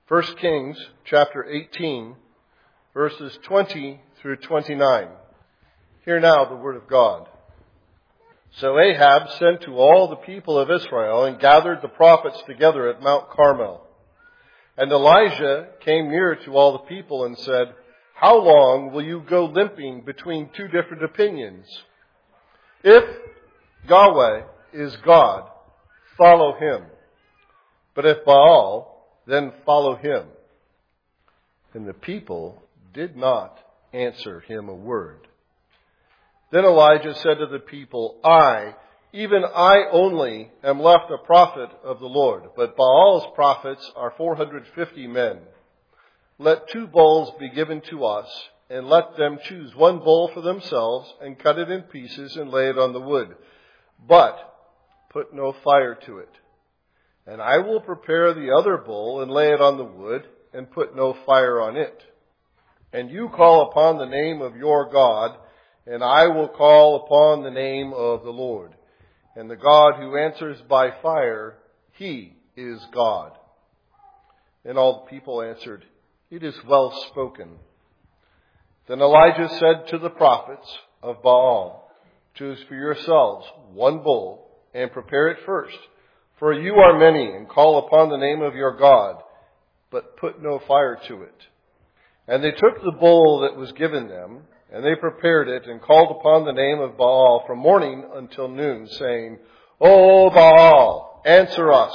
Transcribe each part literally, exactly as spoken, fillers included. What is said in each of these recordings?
First Kings chapter eighteen, verses twenty through twenty-nine. Hear now the word of God. So Ahab sent to all the people of Israel and gathered the prophets together at Mount Carmel. And Elijah came near to all the people and said, "How long will you go limping between two different opinions? If Yahweh is God, follow him. But if Baal, then follow him." And the people did not answer him a word. Then Elijah said to the people, I, even I only, am left a prophet of the Lord, but Baal's prophets are four hundred fifty men. Let two bulls be given to us, and let them choose one bull for themselves, and cut it in pieces, and lay it on the wood. But put no fire to it. And I will prepare the other bull, and lay it on the wood, and put no fire on it. And you call upon the name of your God, and I will call upon the name of the Lord. And the God who answers by fire, he is God. And all the people answered, It is well spoken. Then Elijah said to the prophets of Baal, Choose for yourselves one bull, and prepare it first. For you are many, and call upon the name of your God, but put no fire to it. And they took the bull that was given them, and they prepared it, and called upon the name of Baal from morning until noon, saying, O Baal, answer us.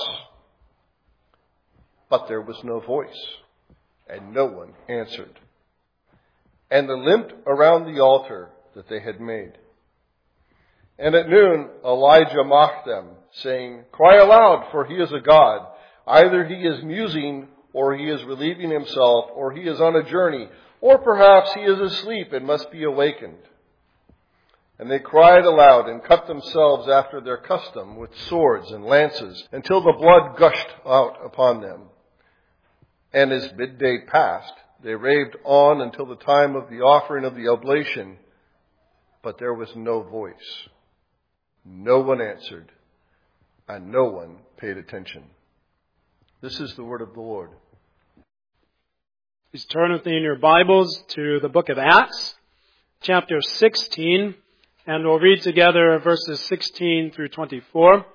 But there was no voice, and no one answered. And they limped around the altar that they had made. And at noon Elijah mocked them, saying, Cry aloud, for he is a god. Either he is musing, or he is relieving himself, or he is on a journey, or perhaps he is asleep and must be awakened. And they cried aloud and cut themselves after their custom with swords and lances, until the blood gushed out upon them. And as midday passed, they raved on until the time of the offering of the oblation, but there was no voice. No one answered, and no one paid attention. This is the word of the Lord. Please turn with me in your Bibles to the book of Acts, chapter sixteen, and we'll read together verses sixteen through twenty-four.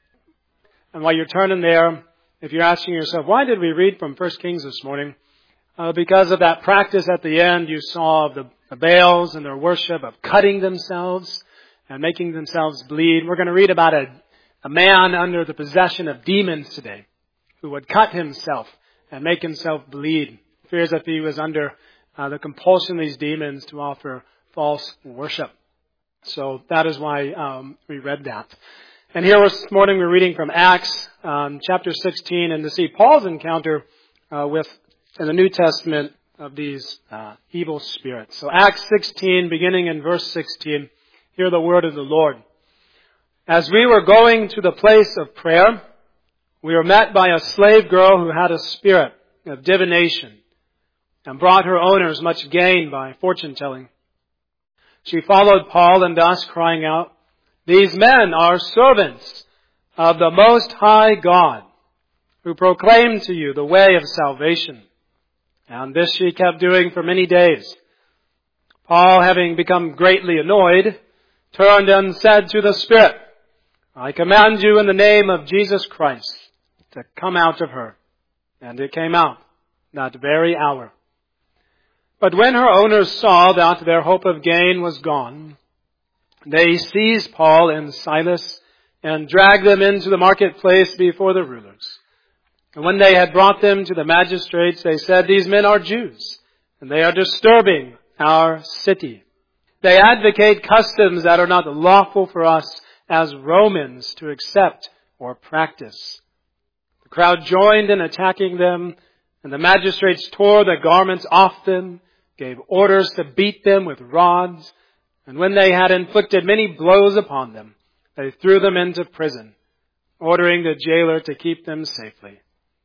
And while you're turning there, if you're asking yourself, why did we read from First Kings this morning? Uh, because of that practice at the end you saw of the, the Baals and their worship of cutting themselves and making themselves bleed. We're going to read about a, a man under the possession of demons today who would cut himself and make himself bleed. It appears that he was under uh, the compulsion of these demons to offer false worship. So that is why um, we read that. And here this morning we're reading from Acts um, chapter sixteen, and to see Paul's encounter uh, with, in the New Testament, of these uh, evil spirits. So Acts sixteen, beginning in verse sixteen, hear the word of the Lord. As we were going to the place of prayer, we were met by a slave girl who had a spirit of divination and brought her owners much gain by fortune-telling. She followed Paul and us, crying out, These men are servants of the Most High God, who proclaim to you the way of salvation. And this she kept doing for many days. Paul, having become greatly annoyed, turned and said to the spirit, I command you in the name of Jesus Christ to come out of her. And it came out that very hour. But when her owners saw that their hope of gain was gone, they seized Paul and Silas and dragged them into the marketplace before the rulers. And when they had brought them to the magistrates, they said, These men are Jews, and they are disturbing our city. They advocate customs that are not lawful for us as Romans to accept or practice. The crowd joined in attacking them, and the magistrates tore the garments off them, gave orders to beat them with rods, and when they had inflicted many blows upon them, they threw them into prison, ordering the jailer to keep them safely.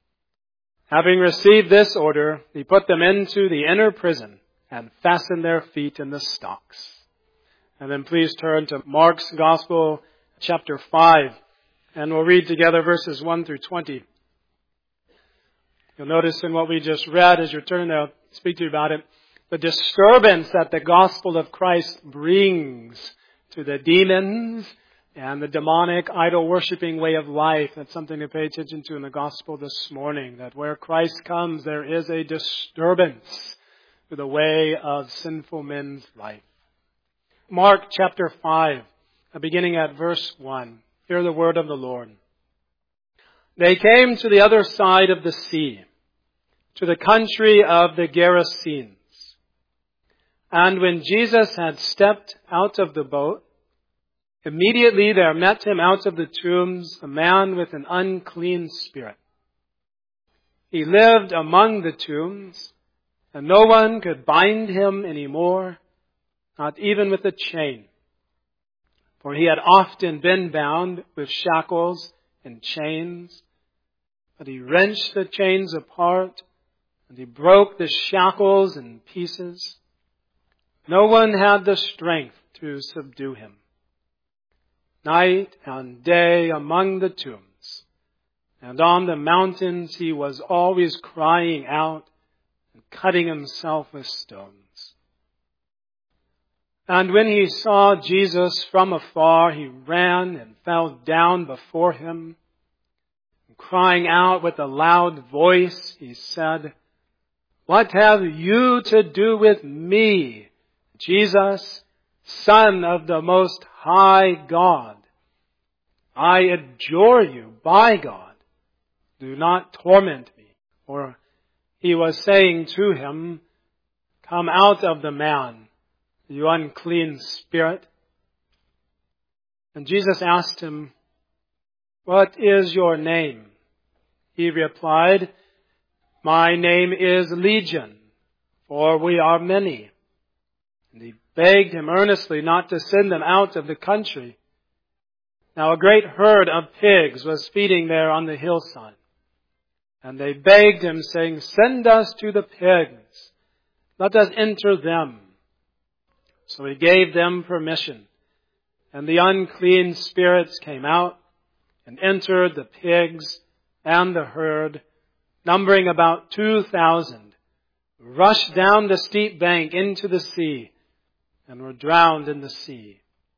Having received this order, he put them into the inner prison and fastened their feet in the stocks. And then please turn to Mark's Gospel, chapter five, and we'll read together verses one through twenty. You'll notice in what we just read, as you're turning to speak to you about it, the disturbance that the gospel of Christ brings to the demons and the demonic idol-worshipping way of life. That's something to pay attention to in the gospel this morning, that where Christ comes, there is a disturbance to the way of sinful men's life. Mark chapter five, beginning at verse one. Hear the word of the Lord. They came to the other side of the sea, to the country of the Gerasenes. And when Jesus had stepped out of the boat, immediately there met him out of the tombs a man with an unclean spirit. He lived among the tombs, and no one could bind him any more, not even with a chain. For he had often been bound with shackles and chains, but he wrenched the chains apart, and he broke the shackles in pieces. No one had the strength to subdue him. Night and day among the tombs, and on the mountains he was always crying out and cutting himself with stones. And when he saw Jesus from afar, he ran and fell down before him. And crying out with a loud voice, he said, "What have you to do with me, Jesus, Son of the Most High God? I adjure you by God, do not torment me." Or he was saying to him, "Come out of the man, you unclean spirit." And Jesus asked him, "What is your name?" He replied, "My name is Legion, for we are many." And he begged him earnestly not to send them out of the country. Now a great herd of pigs was feeding there on the hillside. And they begged him, saying, "Send us to the pigs. Let us enter them." So he gave them permission. And the unclean spirits came out and entered the pigs and the herd, numbering about two thousand, rushed down the steep bank into the sea and were drowned in the sea.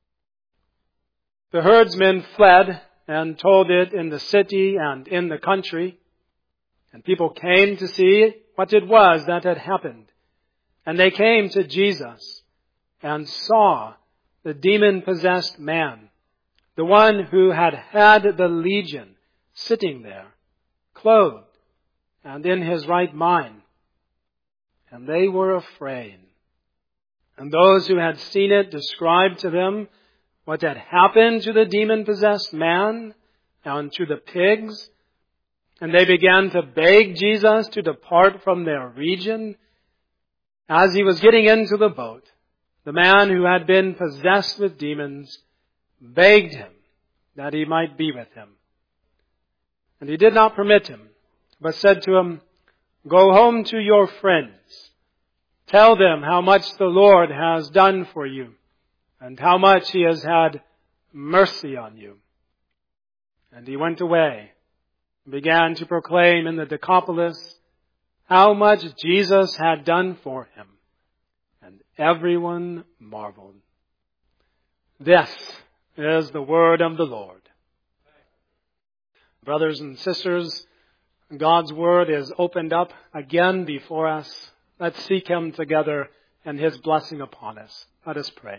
The herdsmen fled and told it in the city and in the country, and people came to see what it was that had happened. And they came to Jesus and saw the demon-possessed man, the one who had had the legion, sitting there, clothed and in his right mind. And they were afraid. And those who had seen it described to them what had happened to the demon-possessed man and to the pigs. And they began to beg Jesus to depart from their region. As he was getting into the boat, the man who had been possessed with demons begged him that he might be with him. And he did not permit him, but said to him, "Go home to your friends. Tell them how much the Lord has done for you, and how much he has had mercy on you." And he went away and began to proclaim in the Decapolis how much Jesus had done for him. And everyone marveled. This is the word of the Lord. Brothers and sisters, God's word is opened up again before us. Let's seek him together and his blessing upon us. Let us pray.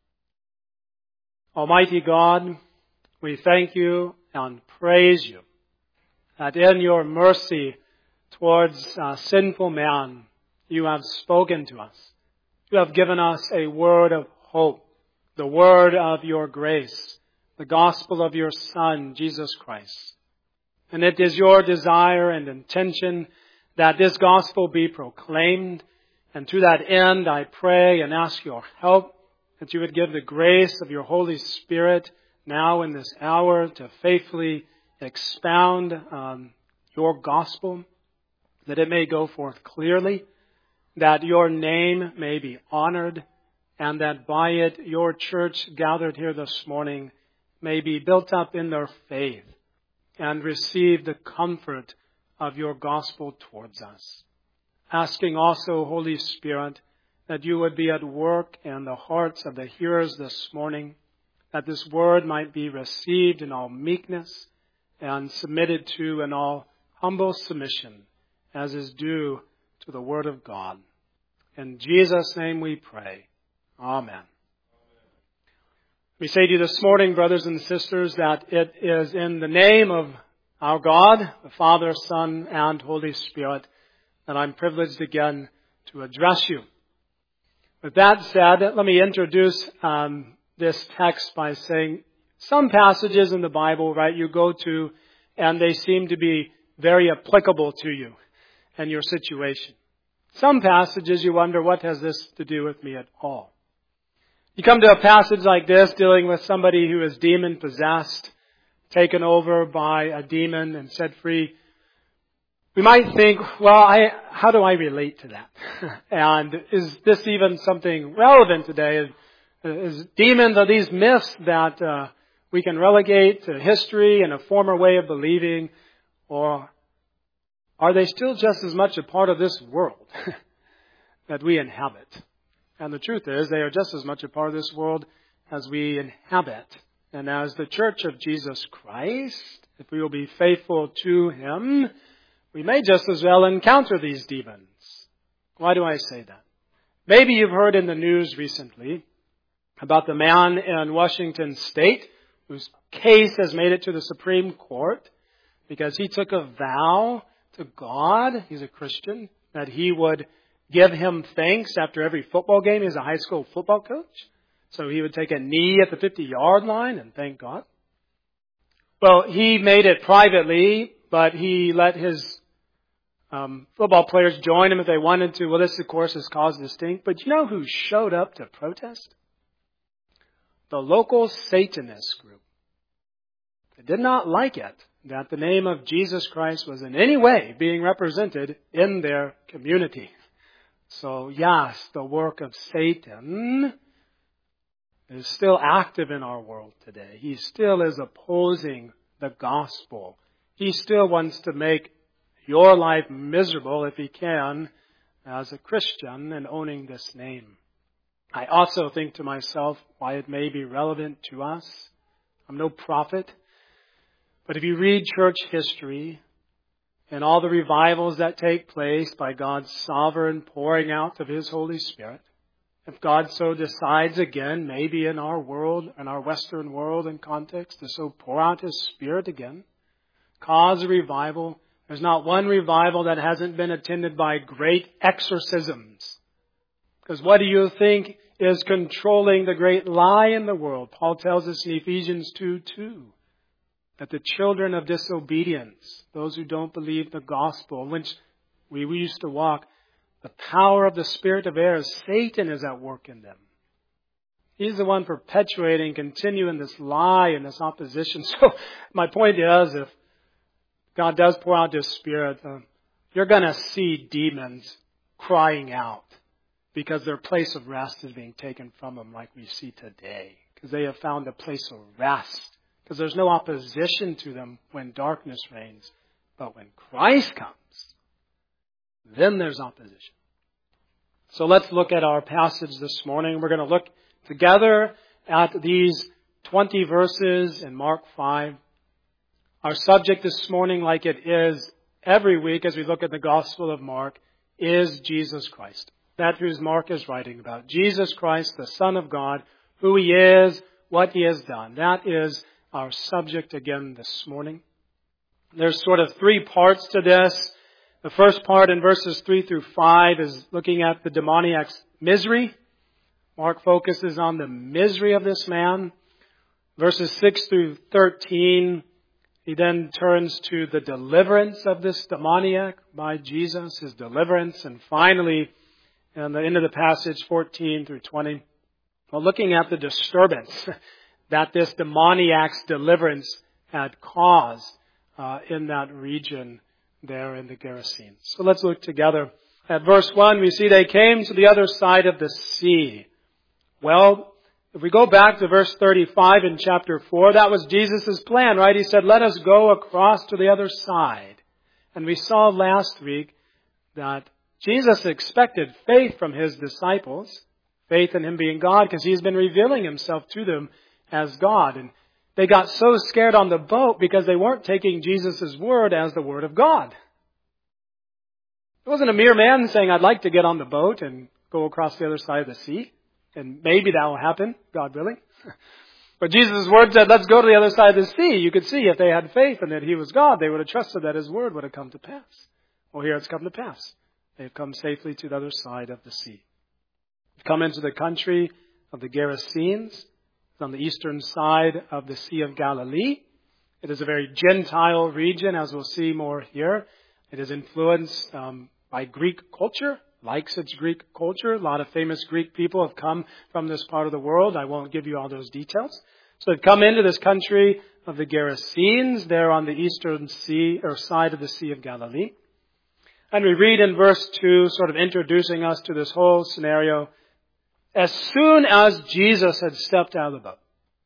Almighty God, we thank you and praise you that in your mercy towards uh, sinful man, you have spoken to us. You have given us a word of hope, the word of your grace, the gospel of your Son, Jesus Christ. And it is your desire and intention that this gospel be proclaimed. And to that end, I pray and ask your help, that you would give the grace of your Holy Spirit now in this hour to faithfully expound um, your gospel, that it may go forth clearly, that your name may be honored, and that by it your church gathered here this morning may be built up in their faith and receive the comfort of your gospel towards us. Asking also, Holy Spirit, that you would be at work in the hearts of the hearers this morning, that this word might be received in all meekness and submitted to in all humble submission, as is due to the word of God. In Jesus' name we pray. Amen. We say to you this morning, brothers and sisters, that it is in the name of our God, the Father, Son, and Holy Spirit, that I'm privileged again to address you. With that said, let me introduce um, this text by saying some passages in the Bible, right, you go to and they seem to be very applicable to you and your situation. Some passages you wonder, what has this to do with me at all? You come to a passage like this dealing with somebody who is demon-possessed, taken over by a demon and set free. We might think, well, I, how do I relate to that? And is this even something relevant today? Is, is demons, are these myths that uh, we can relegate to history and a former way of believing? Or are they still just as much a part of this world that we inhabit? And the truth is, they are just as much a part of this world as we inhabit. And as the Church of Jesus Christ, if we will be faithful to Him, we may just as well encounter these demons. Why do I say that? Maybe you've heard in the news recently about the man in Washington State whose case has made it to the Supreme Court because he took a vow to God, he's a Christian, that he would give him thanks after every football game. He's a high school football coach. So he would take a knee at the fifty-yard line and thank God. Well, he made it privately, but he let his um, football players join him if they wanted to. Well, this, of course, has caused a stink. But you know who showed up to protest? The local Satanist group. They did not like it that the name of Jesus Christ was in any way being represented in their community. So, yes, the work of Satan is still active in our world today. He still is opposing the gospel. He still wants to make your life miserable, if he can, as a Christian and owning this name. I also think to myself why it may be relevant to us. I'm no prophet, but if you read church history and all the revivals that take place by God's sovereign pouring out of His Holy Spirit, if God so decides again, maybe in our world, in our Western world and context, to so pour out His Spirit again, cause a revival, there's not one revival that hasn't been attended by great exorcisms. Because what do you think is controlling the great lie in the world? Paul tells us in Ephesians two two that the children of disobedience, those who don't believe the gospel, which we, we used to walk, the power of the spirit of error, Satan is at work in them. He's the one perpetuating, continuing this lie and this opposition. So my point is, if God does pour out His Spirit, uh, you're going to see demons crying out because their place of rest is being taken from them like we see today. Because they have found a place of rest. Because there's no opposition to them when darkness reigns. But when Christ comes, then there's opposition. So let's look at our passage this morning. We're going to look together at these twenty verses in Mark five. Our subject this morning, like it is every week as we look at the Gospel of Mark, is Jesus Christ. That whose Mark is writing about. Jesus Christ, the Son of God, who He is, what He has done. That is our subject again this morning. There's sort of three parts to this. The first part in verses three through five is looking at the demoniac's misery. Mark focuses on the misery of this man. Verses six through thirteen, he then turns to the deliverance of this demoniac by Jesus, His deliverance. And finally, in the end of the passage, fourteen through twenty, well, looking at the disturbance that this demoniac's deliverance had caused uh, in that region there in the Gerasenes. So let's look together. At verse one, we see they came to the other side of the sea. Well, if we go back to verse thirty-five in chapter four, that was Jesus' plan, right? He said, let us go across to the other side. And we saw last week that Jesus expected faith from his disciples, faith in him being God, because he's been revealing himself to them as God. And they got so scared on the boat because they weren't taking Jesus' word as the word of God. It wasn't a mere man saying, I'd like to get on the boat and go across the other side of the sea. And maybe that will happen, God willing. But Jesus' word said, let's go to the other side of the sea. You could see if they had faith in that he was God, they would have trusted that his word would have come to pass. Well, here it's come to pass. They've come safely to the other side of the sea. They've come into the country of the Gerasenes. It's on the eastern side of the Sea of Galilee. It is a very Gentile region, as we'll see more here. It is influenced um, by Greek culture, likes its Greek culture. A lot of famous Greek people have come from this part of the world. I won't give you all those details. So they've come into this country of the Gerasenes. They're on the eastern sea or side of the Sea of Galilee. And we read in verse two, sort of introducing us to this whole scenario, as soon as Jesus had stepped out of the boat.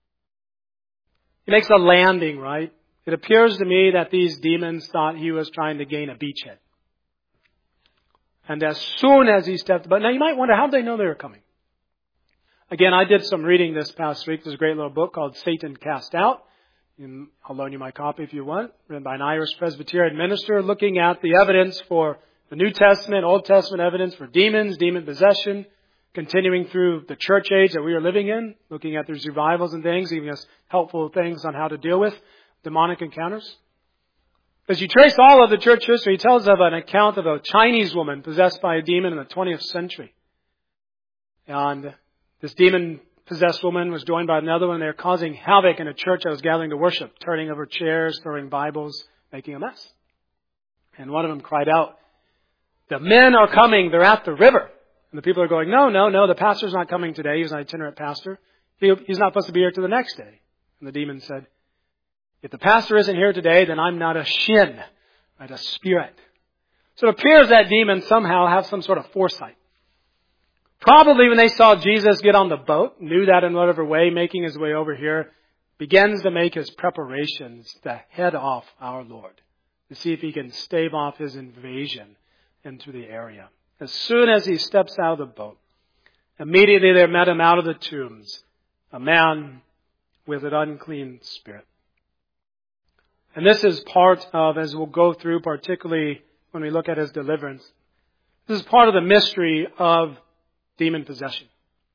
He makes a landing, right? It appears to me that these demons thought he was trying to gain a beachhead. And as soon as he stepped out, now you might wonder, how did they know they were coming? Again, I did some reading this past week. There's a great little book called Satan Cast Out. And I'll loan you my copy if you want. Written by an Irish Presbyterian minister looking at the evidence for the New Testament, Old Testament evidence for demons, demon possession, continuing through the church age that we are living in, looking at these revivals and things, giving us helpful things on how to deal with demonic encounters. As you trace all of the church history, he tells of an account of a Chinese woman possessed by a demon in the twentieth century. And this demon-possessed woman was joined by another one. They were causing havoc in a church that was gathering to worship, turning over chairs, throwing Bibles, making a mess. And one of them cried out, the men are coming, they're at the river. And the people are going, no, no, no, the pastor's not coming today. He's an itinerant pastor. He, he's not supposed to be here till the next day. And the demon said, if the pastor isn't here today, then I'm not a shin, right, a spirit. So it appears that demons somehow have some sort of foresight. Probably when they saw Jesus get on the boat, knew that in whatever way, making his way over here, begins to make his preparations to head off our Lord, to see if he can stave off his invasion into the area. As soon as he steps out of the boat, immediately there met him out of the tombs a man with an unclean spirit. And this is part of, as we'll go through, particularly when we look at his deliverance, this is part of the mystery of demon possession.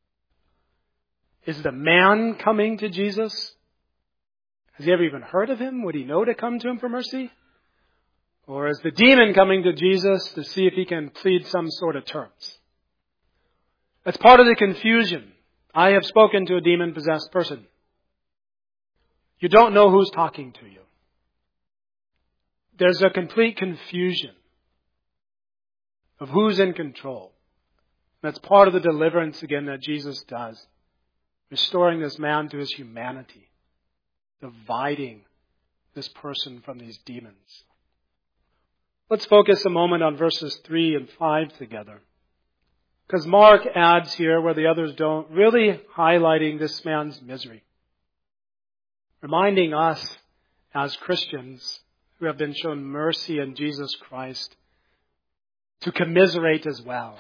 Is the man coming to Jesus? Has he ever even heard of him? Would he know to come to him for mercy? Or is the demon coming to Jesus to see if he can plead some sort of terms? That's part of the confusion. I have spoken to a demon-possessed person. You don't know who's talking to you. There's a complete confusion of who's in control. That's part of the deliverance, again, that Jesus does. Restoring this man to his humanity. Dividing this person from these demons. Let's focus a moment on verses three and five together. Because Mark adds here, where the others don't, really highlighting this man's misery. Reminding us as Christians who have been shown mercy in Jesus Christ to commiserate as well.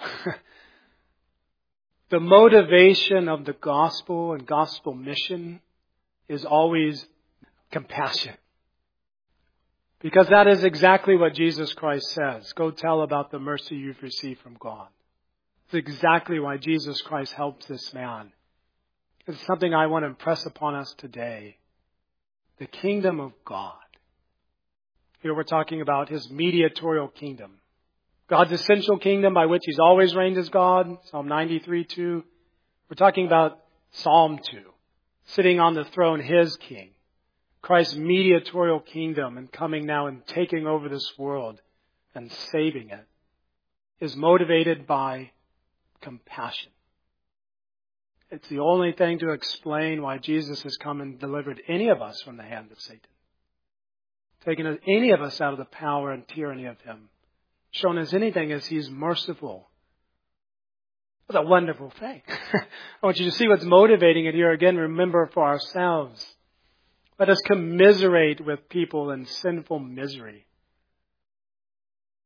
The motivation of the gospel and gospel mission is always compassion. Because that is exactly what Jesus Christ says. Go tell about the mercy you've received from God. It's exactly why Jesus Christ helps this man. It's something I want to impress upon us today. The kingdom of God. Here we're talking about his mediatorial kingdom. God's essential kingdom by which he's always reigned as God. Psalm ninety-three two. We're talking about Psalm two. Sitting on the throne, his king. Christ's mediatorial kingdom and coming now and taking over this world and saving it is motivated by compassion. It's the only thing to explain why Jesus has come and delivered any of us from the hand of Satan. Taken any of us out of the power and tyranny of him. Shown us anything as he's merciful. That's a wonderful thing. I want you to see what's motivating it here again. Remember for ourselves. Let us commiserate with people in sinful misery.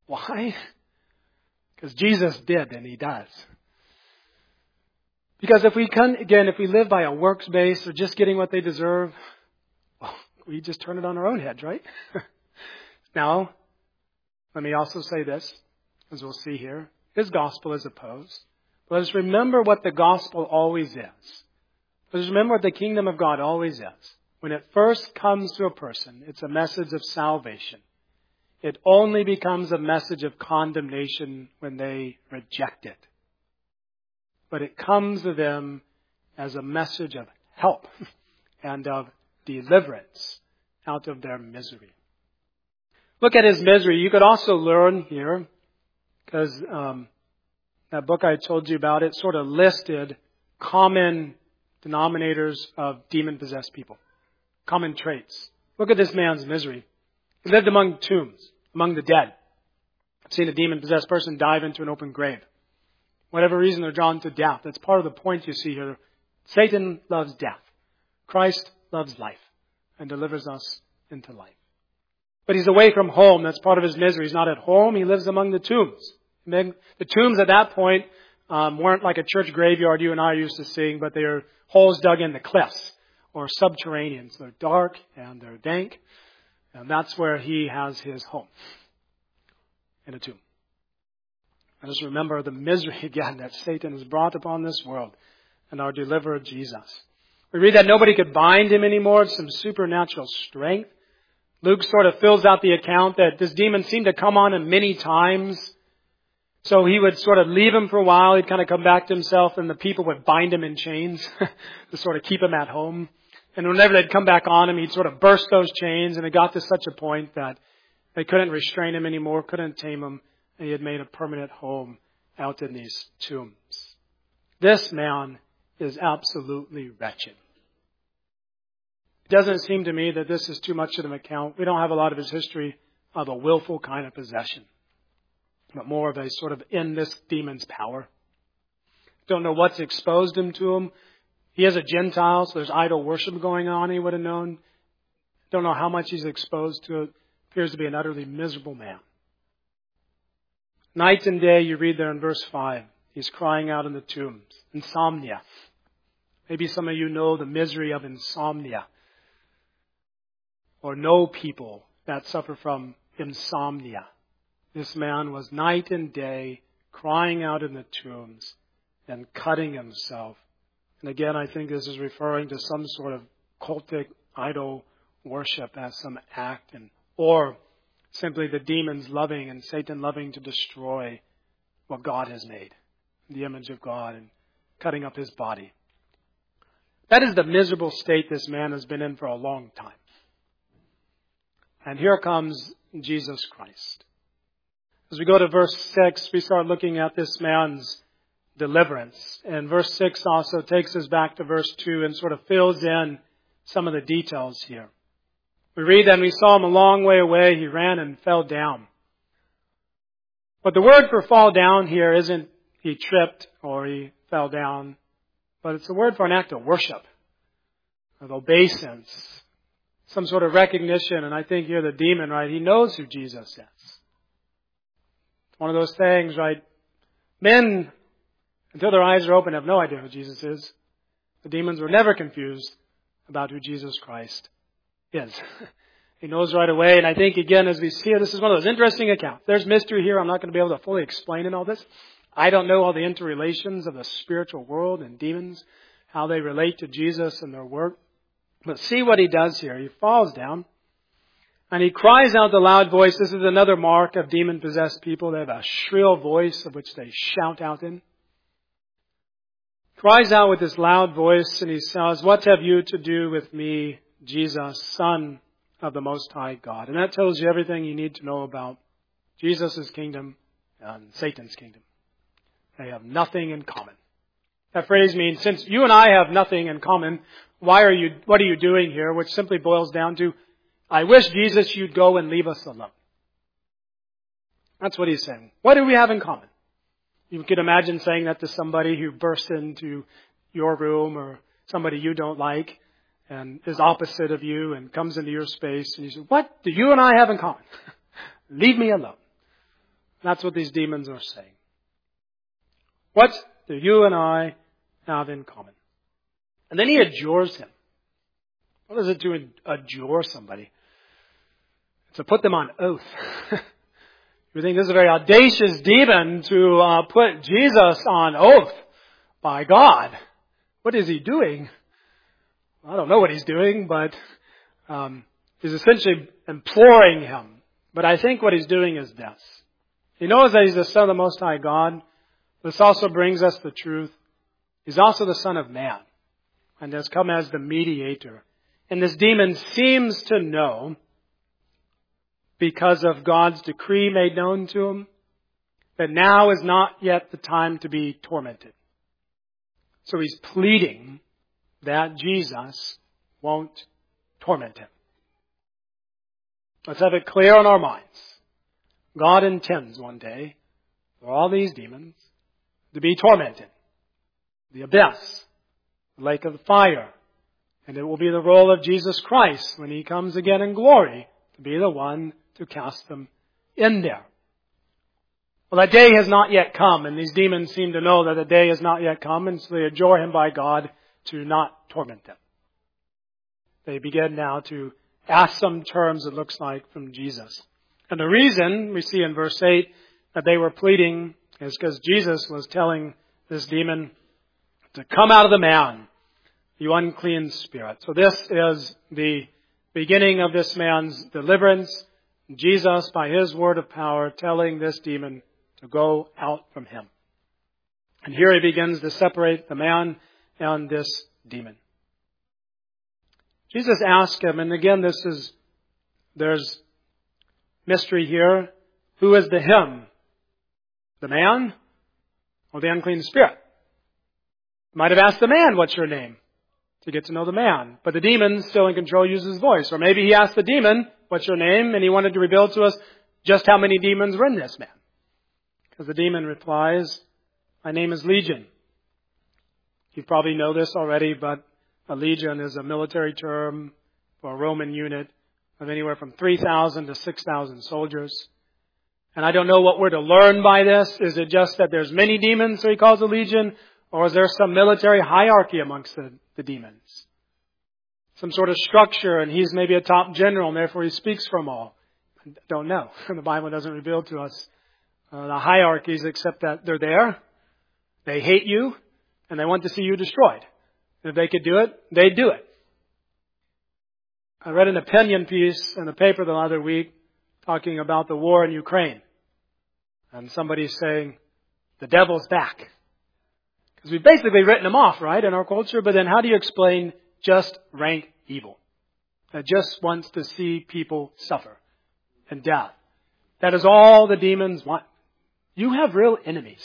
Why? Because Jesus did, and He does. Because if we can, again, if we live by a works base or just getting what they deserve, well, we just turn it on our own heads, right? Now, let me also say this, as we'll see here. His gospel is opposed. Let us remember what the gospel always is. Let us remember what the kingdom of God always is. When it first comes to a person, it's a message of salvation. It only becomes a message of condemnation when they reject it. But it comes to them as a message of help and of deliverance out of their misery. Look at his misery. You could also learn here, because um, that book I told you about, it sort of listed common denominators of demon-possessed people, common traits. Look at this man's misery. He lived among tombs, among the dead. I've seen a demon-possessed person dive into an open grave. Whatever reason, they're drawn to death. That's part of the point you see here. Satan loves death. Christ loves life and delivers us into life. But he's away from home. That's part of his misery. He's not at home. He lives among the tombs. The tombs at that point um, weren't like a church graveyard you and I are used to seeing, but they are holes dug in the cliffs or subterranean. So they're dark and they're dank. And that's where he has his home, in a tomb. And just remember the misery again that Satan has brought upon this world and our deliverer Jesus. We read that nobody could bind him anymore. It's some supernatural strength. Luke sort of fills out the account that this demon seemed to come on him many times. So he would sort of leave him for a while. He'd kind of come back to himself and the people would bind him in chains to sort of keep him at home. And whenever they'd come back on him, he'd sort of burst those chains. And it got to such a point that they couldn't restrain him anymore, couldn't tame him. And he had made a permanent home out in these tombs. This man is absolutely wretched. It doesn't seem to me that this is too much of an account. We don't have a lot of his history of a willful kind of possession, but more of a sort of in this demon's power. Don't know what's exposed him to him. He is a Gentile, so there's idol worship going on, he would have known. Don't know how much he's exposed to it. Appears to be an utterly miserable man. Night and day, you read there in verse five, he's crying out in the tombs. Insomnia. Maybe some of you know the misery of insomnia, or know people that suffer from insomnia. This man was night and day crying out in the tombs and cutting himself. And again, I think this is referring to some sort of cultic idol worship as some act, and or simply the demons loving and Satan loving to destroy what God has made, the image of God, and cutting up his body. That is the miserable state this man has been in for a long time. And here comes Jesus Christ. As we go to verse six, we start looking at this man's deliverance. And verse six also takes us back to verse two and sort of fills in some of the details here. We read that we saw him a long way away. He ran and fell down. But the word for fall down here isn't he tripped or he fell down, but it's a word for an act of worship, of obeisance, some sort of recognition. And I think here the demon, right, he knows who Jesus is. It's one of those things, right? Men, until their eyes are open, have no idea who Jesus is. The demons were never confused about who Jesus Christ is. He knows right away. And I think, again, as we see it, this is one of those interesting accounts. There's mystery here. I'm not going to be able to fully explain in all this. I don't know all the interrelations of the spiritual world and demons, how they relate to Jesus and their work. But see what he does here. He falls down and he cries out with a loud voice. This is another mark of demon-possessed people. They have a shrill voice of which they shout out in. Cries out with this loud voice and he says, "What have you to do with me, Jesus, Son of the Most High God?" And that tells you everything you need to know about Jesus' kingdom and Satan's kingdom. They have nothing in common. That phrase means, since you and I have nothing in common, why are you, what are you doing here? Which simply boils down to, I wish, Jesus, you'd go and leave us alone. That's what he's saying. What do we have in common? You could imagine saying that to somebody who bursts into your room or somebody you don't like and is opposite of you and comes into your space and you say, what do you and I have in common? Leave me alone. That's what these demons are saying. What do you and I have in common? And then he adjures him. What is it to adjure somebody? It's to put them on oath. You think this is a very audacious demon to uh, put Jesus on oath by God. What is he doing? I don't know what he's doing, but um, he's essentially imploring him. But I think what he's doing is this. He knows that he's the Son of the Most High God. This also brings us the truth. He's also the Son of Man and has come as the mediator. And this demon seems to know, because of God's decree made known to him, that now is not yet the time to be tormented. So he's pleading that Jesus won't torment him. Let's have it clear in our minds. God intends one day for all these demons to be tormented. The abyss, the lake of fire. And it will be the role of Jesus Christ when he comes again in glory to be the one to cast them in there. Well, that day has not yet come, and these demons seem to know that the day has not yet come, and so they adjure him by God to not torment them. They begin now to ask some terms, it looks like, from Jesus. And the reason we see in verse eight that they were pleading is because Jesus was telling this demon to come out of the man, you unclean spirit. So this is the beginning of this man's deliverance. Jesus, by his word of power, telling this demon to go out from him. And here he begins to separate the man and this demon. Jesus asked him, and again this is, there's mystery here. Who is the him? The man or the unclean spirit? Might have asked the man, what's your name? To get to know the man. But the demon, still in control, uses his voice. Or maybe he asked the demon, what's your name? And he wanted to reveal to us just how many demons were in this man. Because the demon replies, my name is Legion. You probably know this already, but a legion is a military term for a Roman unit of anywhere from three thousand to six thousand soldiers. And I don't know what we're to learn by this. Is it just that there's many demons, so he calls a legion? Or is there some military hierarchy amongst the, the demons? Some sort of structure, and he's maybe a top general, and therefore he speaks for them all. I don't know. The Bible doesn't reveal to us uh, the hierarchies, except that they're there. They hate you, and they want to see you destroyed. If they could do it, they'd do it. I read an opinion piece in the paper the other week talking about the war in Ukraine. And somebody's saying, the devil's back. Because we've basically written him off, right, in our culture. But then how do you explain just rank evil? That just wants to see people suffer and death. That is all the demons want. You have real enemies.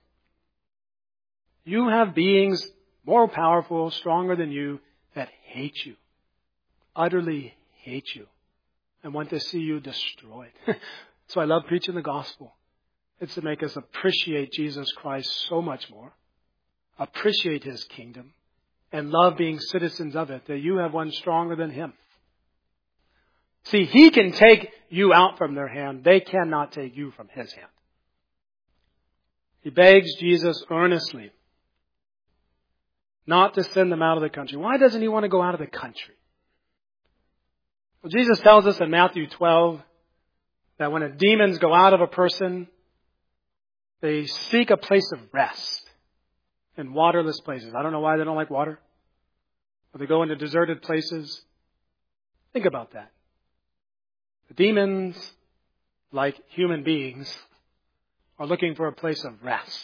You have beings more powerful, stronger than you, that hate you. Utterly hate you. And want to see you destroyed. So I love preaching the gospel. It's to make us appreciate Jesus Christ so much more. Appreciate his kingdom. And love being citizens of it. That you have one stronger than him. See, he can take you out from their hand. They cannot take you from his hand. He begs Jesus earnestly not to send them out of the country. Why doesn't he want to go out of the country? Well, Jesus tells us in Matthew twelve that when demons go out of a person, they seek a place of rest in waterless places. I don't know why they don't like water. Or they go into deserted places. Think about that. The demons, like human beings, are looking for a place of rest.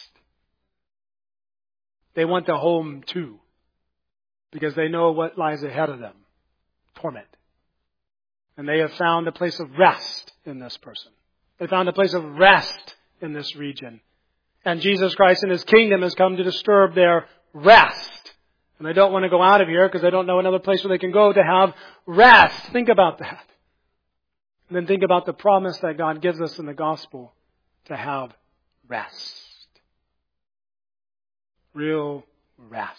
They want the home too, because they know what lies ahead of them. Torment. And they have found a place of rest in this person. They found a place of rest in this region. And Jesus Christ in his kingdom has come to disturb their rest. And they don't want to go out of here because they don't know another place where they can go to have rest. Think about that. And then think about the promise that God gives us in the gospel to have rest. Real rest.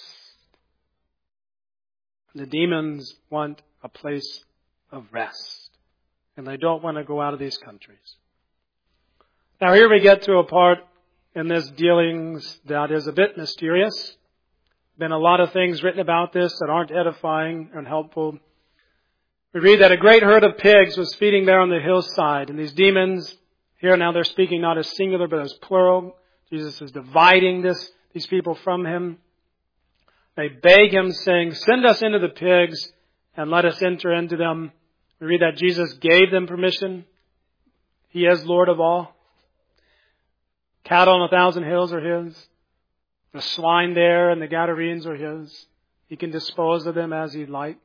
The demons want a place of rest. And they don't want to go out of these countries. Now here we get to a part in this dealings that is a bit mysterious. Been a lot of things written about this that aren't edifying and helpful. We read that a great herd of pigs was feeding there on the hillside, and these demons, here now they're speaking not as singular but as plural. Jesus is dividing this, these people from him. They beg him, saying, "Send us into the pigs and let us enter into them." We read that Jesus gave them permission. He is Lord of all. Cattle on a thousand hills are his. The swine there and the Gadarenes are his. He can dispose of them as he'd like.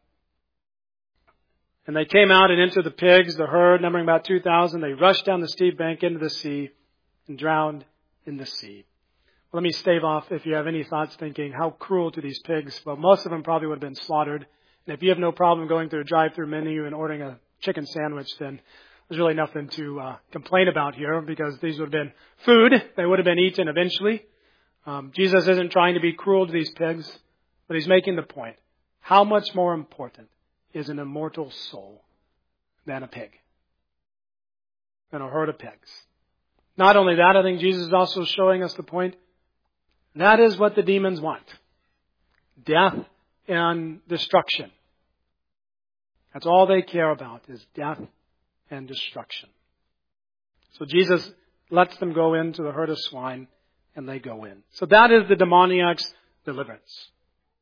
And they came out and entered the pigs, the herd, numbering about two thousand. They rushed down the steep bank into the sea and drowned in the sea. Let me stave off if you have any thoughts thinking, how cruel to these pigs. Well, most of them probably would have been slaughtered. And if you have no problem going through a drive-through menu and ordering a chicken sandwich, then there's really nothing to uh, complain about here, because these would have been food. They would have been eaten eventually. Um, Jesus isn't trying to be cruel to these pigs, but he's making the point. How much more important is an immortal soul than a pig, than a herd of pigs? Not only that, I think Jesus is also showing us the point. That is what the demons want. Death and destruction. That's all they care about, is death and destruction. So Jesus lets them go into the herd of swine, and they go in. So that is the demoniac's deliverance.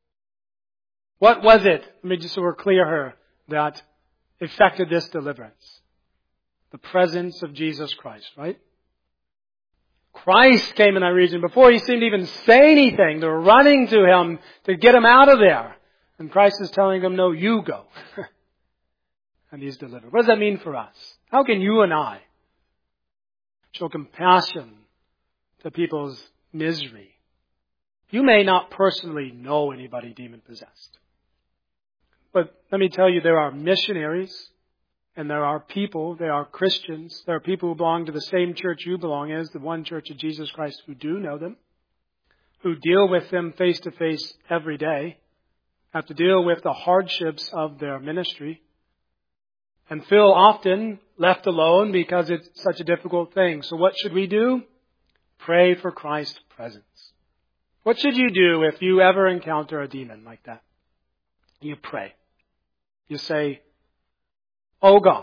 What was it, let me just so we're clear here, that effected this deliverance? The presence of Jesus Christ, right? Christ came in that region. Before he seemed to even say anything, they're running to him to get him out of there. And Christ is telling them, no, you go. And he's delivered. What does that mean for us? How can you and I show compassion to people's misery? You may not personally know anybody demon-possessed. But let me tell you, there are missionaries, and there are people, there are Christians, there are people who belong to the same church you belong as, the one church of Jesus Christ, who do know them, who deal with them face to face every day, have to deal with the hardships of their ministry, and feel often left alone because it's such a difficult thing. So what should we do? Pray for Christ's presence. What should you do if you ever encounter a demon like that? You pray. You say, "Oh God,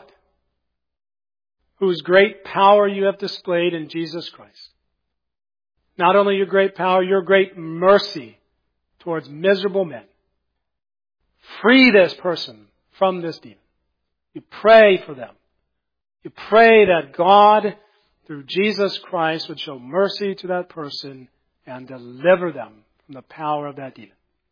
whose great power you have displayed in Jesus Christ. Not only your great power, your great mercy towards miserable men. Free this person from this demon." You pray for them. You pray that God, through Jesus Christ, would show mercy to that person and deliver them from the power of that demon.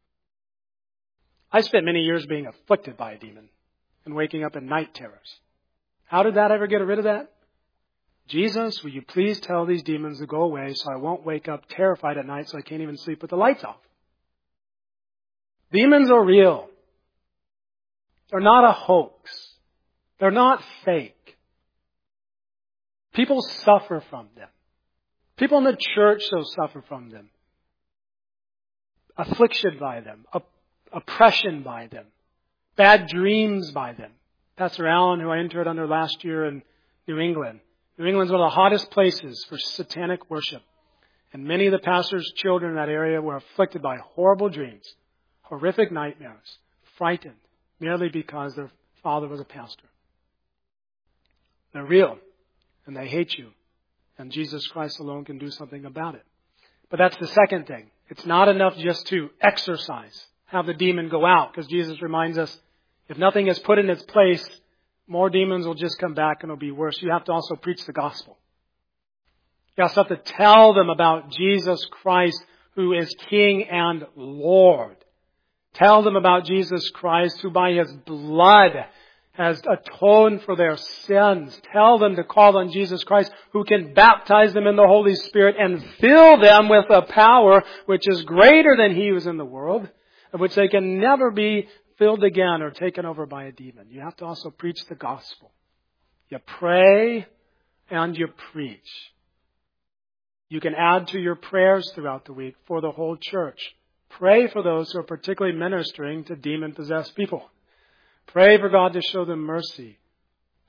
I spent many years being afflicted by a demon and waking up in night terrors. How did that ever get rid of that? Jesus, will you please tell these demons to go away so I won't wake up terrified at night so I can't even sleep with the lights off? Demons are real. They're not a hoax. They're not fake. People suffer from them. People in the church so suffer from them. Affliction by them. Oppression by them. Bad dreams by them. Pastor Allen, who I interned under last year in New England. New England's one of the hottest places for satanic worship. And many of the pastor's children in that area were afflicted by horrible dreams, horrific nightmares, frightened, merely because their father was a pastor. They're real, and they hate you. And Jesus Christ alone can do something about it. But that's the second thing. It's not enough just to exorcise, have the demon go out, because Jesus reminds us, if nothing is put in its place, more demons will just come back and it'll be worse. You have to also preach the gospel. You also have to tell them about Jesus Christ, who is King and Lord. Tell them about Jesus Christ, who by His blood has atoned for their sins. Tell them to call on Jesus Christ, who can baptize them in the Holy Spirit and fill them with a power which is greater than He who's in the world, of which they can never be filled again or taken over by a demon. You have to also preach the gospel. You pray and you preach. You can add to your prayers throughout the week for the whole church. Pray for those who are particularly ministering to demon-possessed people. Pray for God to show them mercy.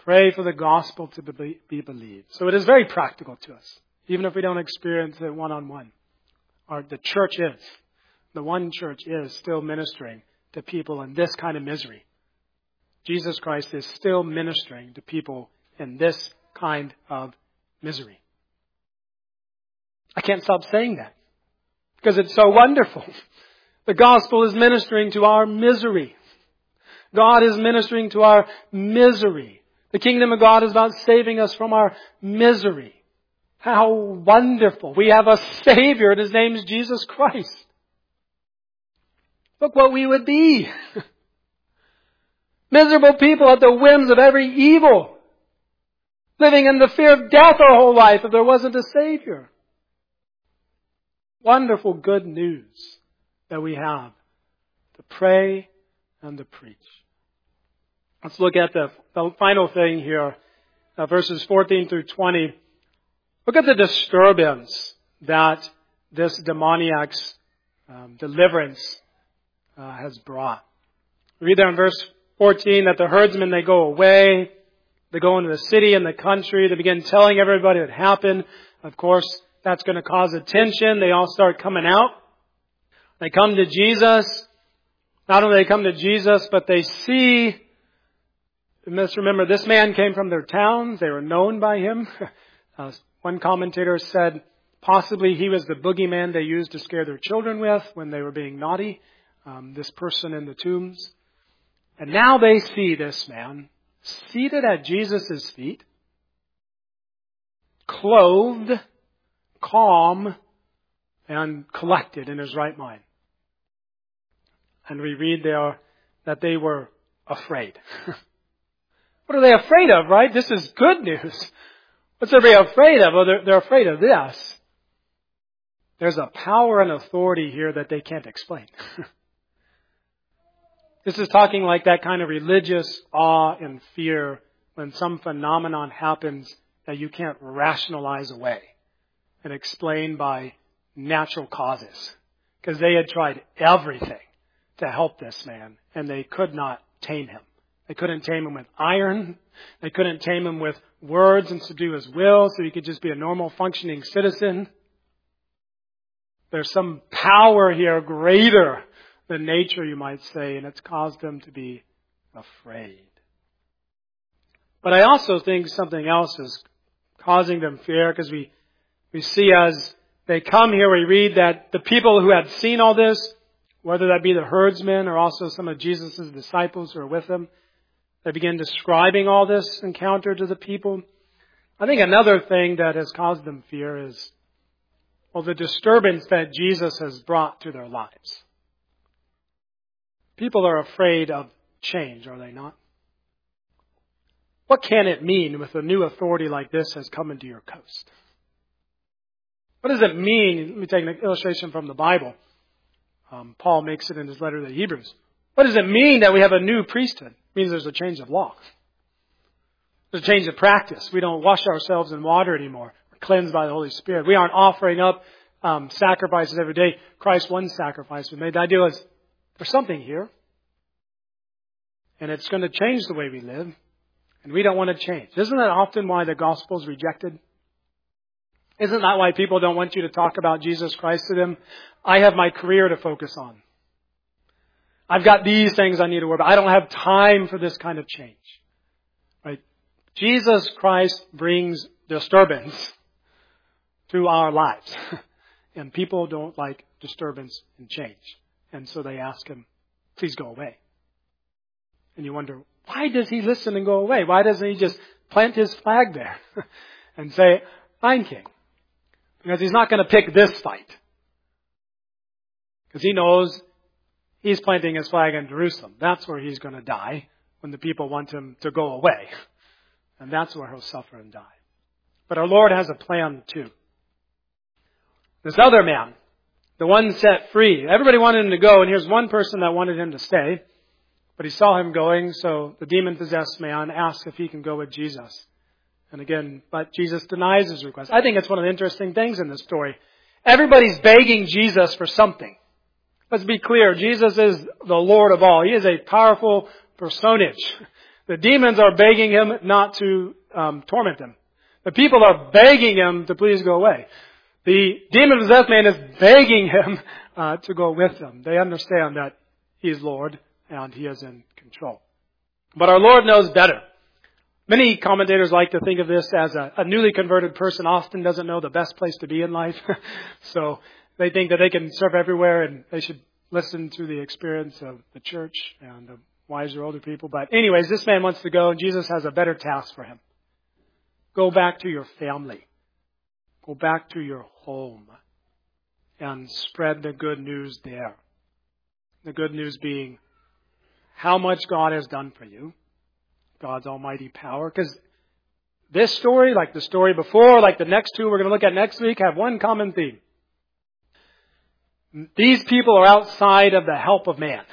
Pray for the gospel to be believed. So it is very practical to us, even if we don't experience it one-on-one. Or the church is, the one church is still ministering to people in this kind of misery. Jesus Christ is still ministering to people in this kind of misery. I can't stop saying that because it's so wonderful. The gospel is ministering to our misery. God is ministering to our misery. The kingdom of God is about saving us from our misery. How wonderful. We have a Savior and His name is Jesus Christ. Look what we would be. Miserable people at the whims of every evil. Living in the fear of death our whole life if there wasn't a Savior. Wonderful good news that we have to pray and to preach. Let's look at the, the final thing here, uh, verses fourteen through twenty. Look at the disturbance that this demoniac's um, deliverance uh, has brought. We read there in verse fourteen that the herdsmen, they go away. They go into the city and the country. They begin telling everybody what happened. Of course, that's going to cause attention. They all start coming out. They come to Jesus. Not only they come to Jesus, but they see. You must remember, this man came from their towns. They were known by him. Uh, one commentator said possibly he was the boogeyman they used to scare their children with when they were being naughty. Um, this person in the tombs. And now they see this man seated at Jesus' feet, clothed, calm, and collected in his right mind. And we read there that they were afraid. What are they afraid of, right? This is good news. What's they afraid of? Well, they're, they're afraid of this. There's a power and authority here that they can't explain. This is talking like that kind of religious awe and fear when some phenomenon happens that you can't rationalize away and explain by natural causes. Because they had tried everything to help this man, and they could not tame him. They couldn't tame him with iron. They couldn't tame him with words and subdue his will so he could just be a normal functioning citizen. There's some power here greater than nature, you might say, and it's caused them to be afraid. But I also think something else is causing them fear, because we, we see as they come here, we read that the people who had seen all this, whether that be the herdsmen or also some of Jesus' disciples who are with him, they begin describing all this encounter to the people. I think another thing that has caused them fear is, well, the disturbance that Jesus has brought to their lives. People are afraid of change, are they not? What can it mean with a new authority like this has come into your coast? What does it mean? Let me take an illustration from the Bible. Um, Paul makes it in his letter to the Hebrews. What does it mean that we have a new priesthood? It means there's a change of law. There's a change of practice. We don't wash ourselves in water anymore. We're cleansed by the Holy Spirit. We aren't offering up um, sacrifices every day. Christ one sacrifice was made. The idea is there's something here. And it's going to change the way we live. And we don't want to change. Isn't that often why the gospel is rejected? Isn't that why people don't want you to talk about Jesus Christ to them? I have my career to focus on. I've got these things I need to worry about. I don't have time for this kind of change. Right? Jesus Christ brings disturbance to our lives. And people don't like disturbance and change. And so they ask him, please go away. And you wonder, why does he listen and go away? Why doesn't he just plant his flag there and say, I'm king? Because he's not going to pick this fight. Because he knows he's planting his flag in Jerusalem. That's where he's going to die when the people want him to go away. And that's where he'll suffer and die. But our Lord has a plan too. This other man, the one set free, everybody wanted him to go, and here's one person that wanted him to stay. But he saw him going, so the demon-possessed man asks if he can go with Jesus. And again, but Jesus denies his request. I think it's one of the interesting things in this story. Everybody's begging Jesus for something. Let's be clear, Jesus is the Lord of all. He is a powerful personage. The demons are begging him not to um, torment them. The people are begging him to please go away. The demon-possessed man is begging him uh, to go with them. They understand that he is Lord and he is in control. But our Lord knows better. Many commentators like to think of this as a, a newly converted person often doesn't know the best place to be in life. So they think that they can serve everywhere and they should listen to the experience of the church and the wiser older people. But anyways, this man wants to go and Jesus has a better task for him. Go back to your family. Go back to your home and spread the good news there. The good news being how much God has done for you. God's almighty power. Because this story, like the story before, like the next two we're going to look at next week, have one common theme. These people are outside of the help of man.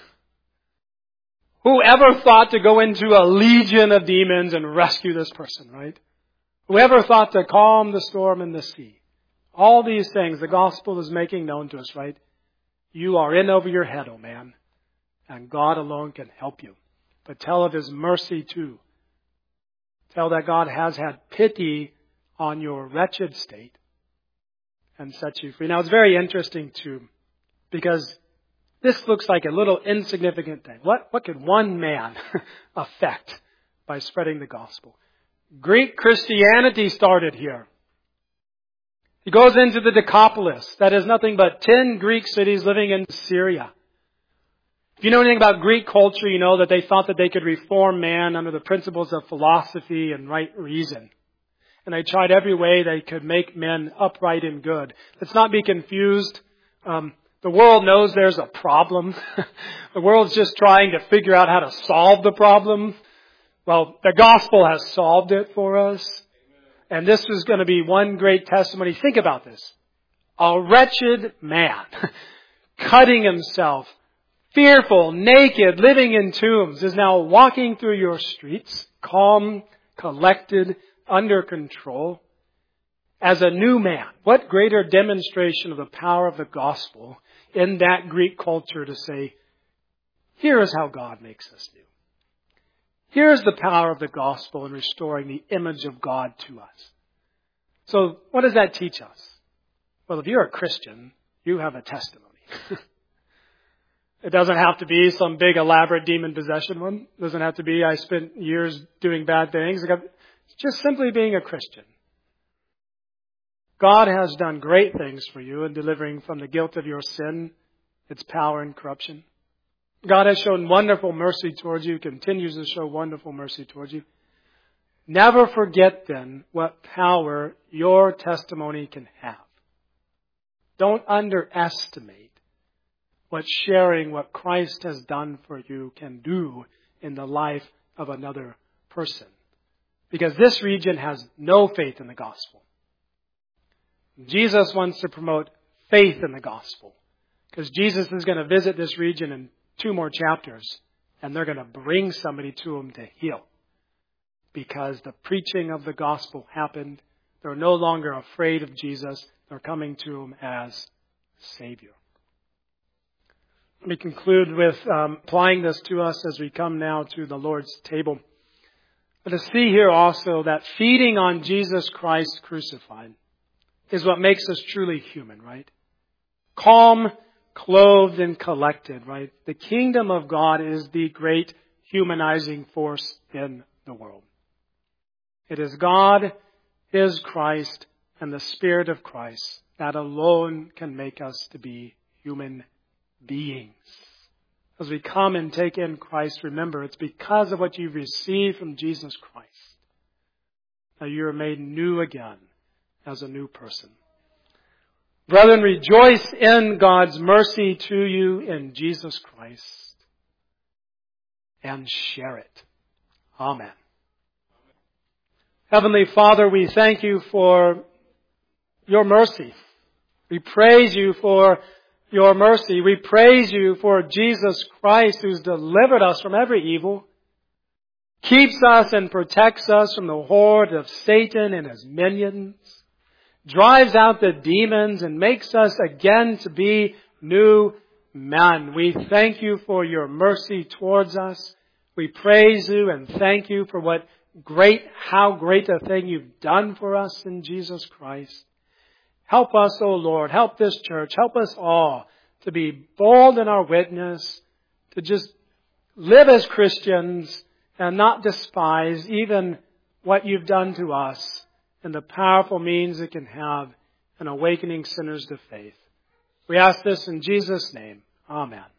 Whoever thought to go into a legion of demons and rescue this person, right? Whoever thought to calm the storm in the sea. All these things the gospel is making known to us, right? You are in over your head, oh man. And God alone can help you. But tell of His mercy too. Tell that God has had pity on your wretched state and set you free. Now it's very interesting too, because this looks like a little insignificant thing. What, what could one man affect by spreading the gospel? Greek Christianity started here. He goes into the Decapolis. That is nothing but ten Greek cities living in Syria. If you know anything about Greek culture, you know that they thought that they could reform man under the principles of philosophy and right reason. And they tried every way they could make men upright and good. Let's not be confused. Um, the world knows there's a problem. The world's just trying to figure out how to solve the problem. Well, the gospel has solved it for us. And this is going to be one great testimony. Think about this. A wretched man cutting himself, fearful, naked, living in tombs, is now walking through your streets, calm, collected, under control, as a new man. What greater demonstration of the power of the gospel in that Greek culture to say, here is how God makes us new. Here's the power of the gospel in restoring the image of God to us. So what does that teach us? Well, if you're a Christian, you have a testimony. It doesn't have to be some big elaborate demon possession one. It doesn't have to be I spent years doing bad things. It's just simply being a Christian. God has done great things for you in delivering from the guilt of your sin, its power and corruption. God has shown wonderful mercy towards you, continues to show wonderful mercy towards you. Never forget then what power your testimony can have. Don't underestimate what sharing what Christ has done for you can do in the life of another person. Because this region has no faith in the gospel. Jesus wants to promote faith in the gospel. Because Jesus is going to visit this region in two more chapters, and they're going to bring somebody to him to heal. Because the preaching of the gospel happened. They're no longer afraid of Jesus. They're coming to him as Savior. Let me conclude with um, applying this to us as we come now to the Lord's table. Let us see here also that feeding on Jesus Christ crucified is what makes us truly human, right? Calm, clothed and collected, right? The kingdom of God is the great humanizing force in the world. It is God, His Christ, and the Spirit of Christ that alone can make us to be human beings. As we come and take in Christ, remember it's because of what you've received from Jesus Christ that you are made new again as a new person. Brethren, rejoice in God's mercy to you in Jesus Christ and share it. Amen. Heavenly Father, we thank you for your mercy. We praise you for your mercy. We praise you for Jesus Christ who's delivered us from every evil, keeps us and protects us from the horde of Satan and his minions, drives out the demons and makes us again to be new men. We thank you for your mercy towards us. We praise you and thank you for what great, how great a thing you've done for us in Jesus Christ. Help us, O Lord. Help this church. Help us all to be bold in our witness, to just live as Christians and not despise even what you've done to us and the powerful means it can have in awakening sinners to faith. We ask this in Jesus' name. Amen.